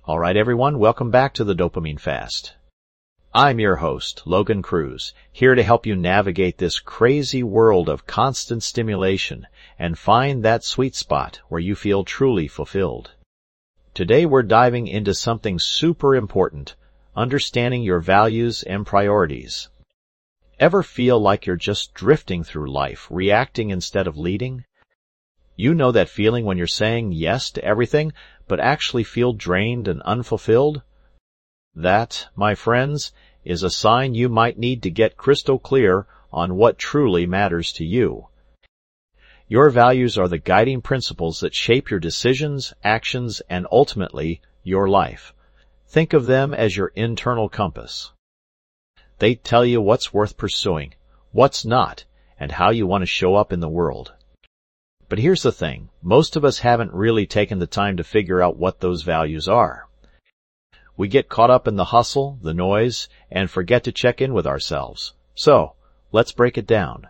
All right, everyone, welcome back to the Dopamine Fast. I'm your host, Logan Cruz, here to help you navigate this crazy world of constant stimulation and find that sweet spot where you feel truly fulfilled. Today we're diving into something super important, understanding your values and priorities. Ever feel like you're just drifting through life, reacting instead of leading? You know that feeling when you're saying yes to everything, but actually feel drained and unfulfilled? That, my friends, is a sign you might need to get crystal clear on what truly matters to you. Your values are the guiding principles that shape your decisions, actions, and ultimately, your life. Think of them as your internal compass. They tell you what's worth pursuing, what's not, and how you want to show up in the world. But here's the thing, most of us haven't really taken the time to figure out what those values are. We get caught up in the hustle, the noise, and forget to check in with ourselves. So, let's break it down.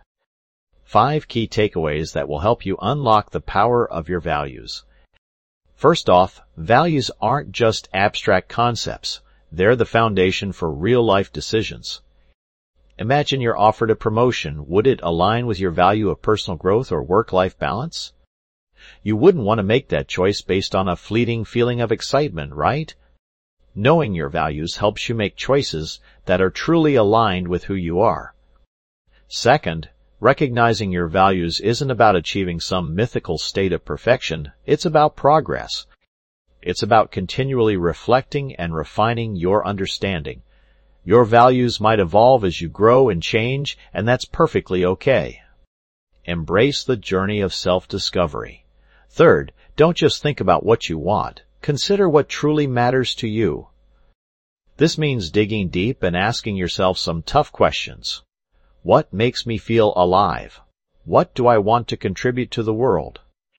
5 key takeaways that will help you unlock the power of your values. First off, values aren't just abstract concepts. They're the foundation for real-life decisions. Imagine you're offered a promotion. Would it align with your value of personal growth or work-life balance? You wouldn't want to make that choice based on a fleeting feeling of excitement, right? Knowing your values helps you make choices that are truly aligned with who you are. Second, recognizing your values isn't about achieving some mythical state of perfection. It's about progress. It's about continually reflecting and refining your understanding. Your values might evolve as you grow and change, and that's perfectly okay. Embrace the journey of self-discovery. Third, don't just think about what you want. Consider what truly matters to you. This means digging deep and asking yourself some tough questions. What makes me feel alive? What do I want to contribute to the world?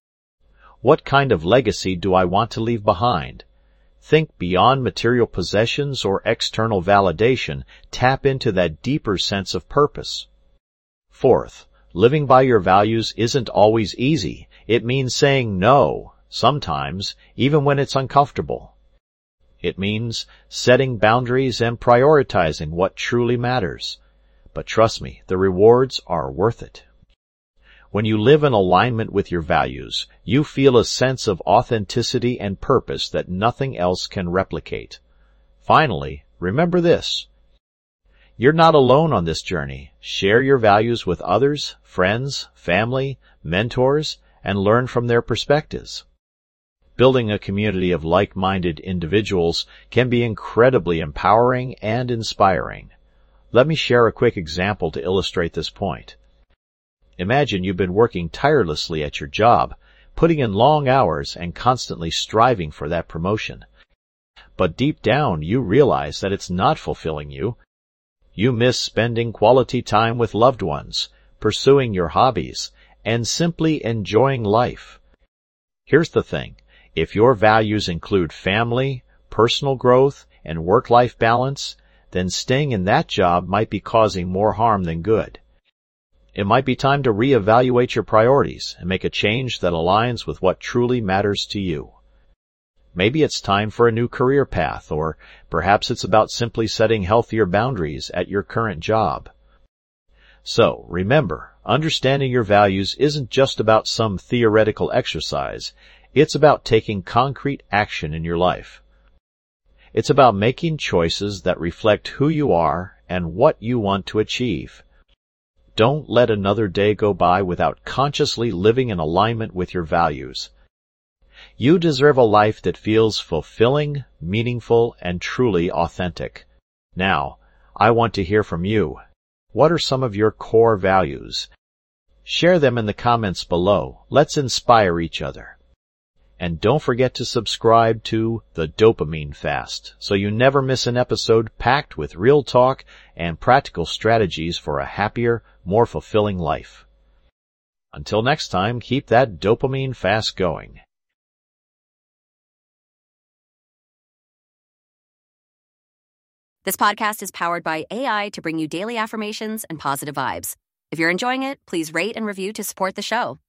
What kind of legacy do I want to leave behind? Think beyond material possessions or external validation. Tap into that deeper sense of purpose. Fourth, living by your values isn't always easy. It means saying no, sometimes, even when it's uncomfortable. It means setting boundaries and prioritizing what truly matters. But trust me, the rewards are worth it. When you live in alignment with your values, you feel a sense of authenticity and purpose that nothing else can replicate. Finally, remember this. You're not alone on this journey. Share your values with others, friends, family, mentors, and learn from their perspectives. Building a community of like-minded individuals can be incredibly empowering and inspiring. Let me share a quick example to illustrate this point. Imagine you've been working tirelessly at your job, putting in long hours and constantly striving for that promotion. But deep down, you realize that it's not fulfilling you. You miss spending quality time with loved ones, pursuing your hobbies, and simply enjoying life. Here's the thing. If your values include family, personal growth, and work-life balance, then staying in that job might be causing more harm than good. It might be time to reevaluate your priorities and make a change that aligns with what truly matters to you. Maybe it's time for a new career path, or perhaps it's about simply setting healthier boundaries at your current job. So, remember, understanding your values isn't just about some theoretical exercise. It's about taking concrete action in your life. It's about making choices that reflect who you are and what you want to achieve. Don't let another day go by without consciously living in alignment with your values. You deserve a life that feels fulfilling, meaningful, and truly authentic. Now, I want to hear from you. What are some of your core values? Share them in the comments below. Let's inspire each other. And don't forget to subscribe to the Dopamine Fast so you never miss an episode packed with real talk and practical strategies for a happier, more fulfilling life. Until next time, keep that dopamine fast going. This podcast is powered by AI to bring you daily affirmations and positive vibes. If you're enjoying it, please rate and review to support the show.